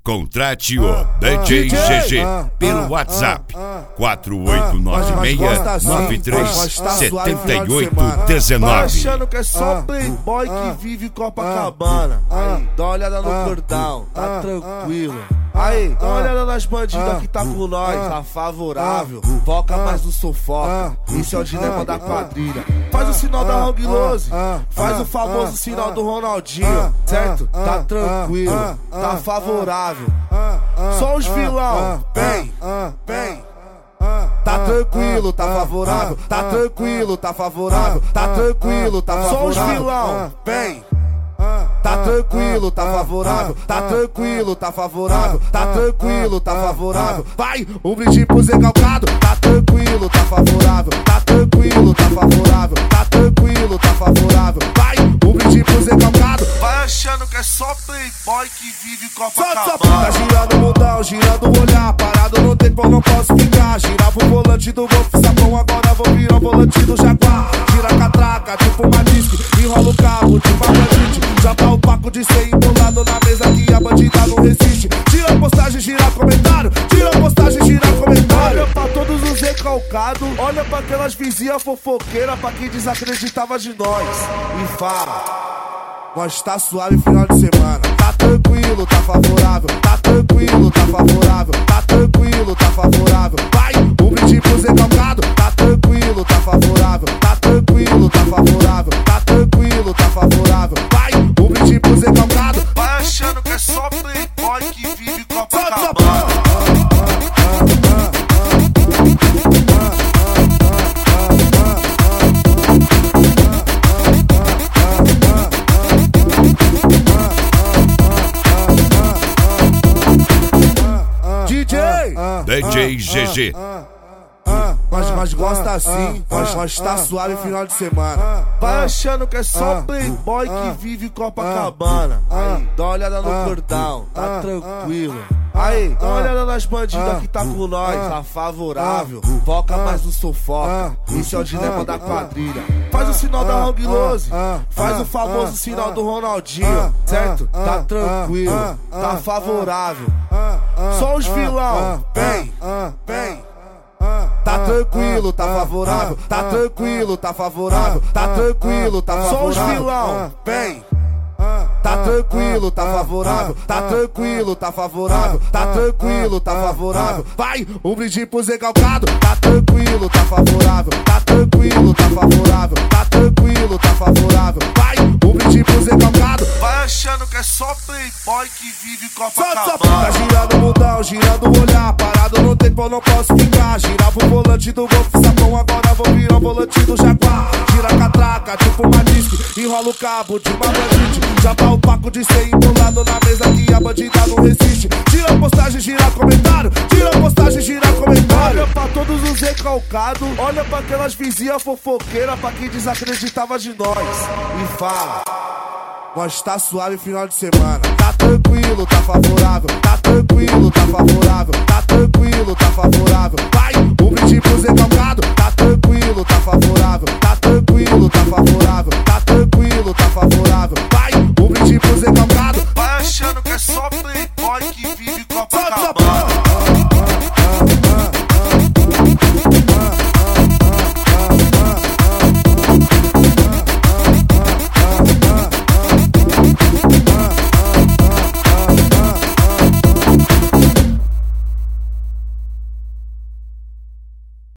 Contrate o DJ GG pelo WhatsApp 4896-937819. Vai achando que é só playboy que vive Copacabana. Aí, dá uma olhada no cordão, tá tranquilo. Aí, dá uma olhada nas bandidas que tá com nós, tá favorável. Foca mais no sufoca, isso é o dilema da quadrilha. Faz o sinal da Hang Lose, faz o famoso sinal do Ronaldinho, certo? Tá tranquilo, tá favorável. Só os vilão, vem, vem. Tá tranquilo, tá favorável. Tá tranquilo, tá favorável. Tá tranquilo, tá favorável. Só os vilão, vem. Tá tranquilo, tá favorável. Tá tranquilo, tá favorável. Tá tranquilo, tá favorável. Vai, um brinde pro Zé Calcado. Tá tranquilo, tá favorável. Tá tranquilo, tá favorável. Tá tranquilo, tá favorável. Vai, um brinde pro Zé Calcado. Vai achando que é só playboy que vive Copacabana. Tá girando o mundão, girando o olhar. Parado no tempo, eu não posso ficar. Girava o volante do Golf Sapão, agora vou virar o volante do Jaguar. Gira a catraca, tipo uma disque. Enrola o cabo, tipo uma bandite. Já tá o paco de ser embolado na mesa que a bandida não resiste. Tira a postagem, gira comentário. Tira a postagem, gira comentário. Olha pra todos os recalcados. Olha pra aquelas vizinhas fofoqueiras. Pra quem desacreditava de nós. E fala: nós tá suave final de semana. Tá tranquilo, tá favorável. Tá tranquilo, tá favorável. Tá tranquilo, tá favorável. Vai, um brinde pro Zé Calcado. Tá tranquilo, tá favorável. Tá tranquilo, tá favorável. Tá tranquilo, tá favorável. Vai, um brinde pro Zé Calcado. Vai achando que é só playboy que vive Copacabana. DJ GG. Mas gosta assim, mas tá suave final de semana. Vai achando que é só playboy que vive Copacabana. Aí, dá uma olhada no cordão, tá tranquilo. Aí, dá uma olhada nas bandidas que tá com nós, tá favorável. Foca mais no sufoca, isso é o dilema da quadrilha. Faz o sinal da Hang Lose, faz o famoso sinal do Ronaldinho, certo? Tá tranquilo, tá favorável. Só os vilão, vem, vem. Tá tranquilo, tá favorável. Tá tranquilo, tá favorável. Tá tranquilo, tá favorável. Só os vilão, vem. Tá tranquilo, tá favorável. Tá tranquilo, tá favorável. Tá tranquilo, tá favorável. Vai, um brinde pro Zé Calcado. Tá tranquilo, tá favorável. Tá tranquilo, tá favorável. Tá tranquilo, tá favorável. Vai, um brinde pro Zé Calcado. Vai achando que é só playboy que vive Copacabana. Tá girando o mundão, girando o olhar. Parado no tempo, eu não posso ficar. Girava o volante do Golf Sapão, agora vou virar o volante do Jaguar. Gira a catraca, tipo uma disque. Enrola o cabo de uma bandite. Já tá o paco de ser embolado na mesa que a bandida não resiste. Tira a postagem, gira comentário. Tira a postagem, gira comentário. Olha pra todos os recalcados. Olha pra aquelas vizinhas fofoqueiras. Pra quem desacreditava de nós. E fala: nós tá suave final de semana. Tá tranquilo, tá favorável. Tá tranquilo, tá favorável. Tá tranquilo, tá favorável. Vai, um brinde pro Zé Calcado. Tá tranquilo, tá favorável. Tá tranquilo, tá favorável. Tá tranquilo, tá favorável. Vai, um brinde pro Zé Calcado. Vai achando que é só playboy que vive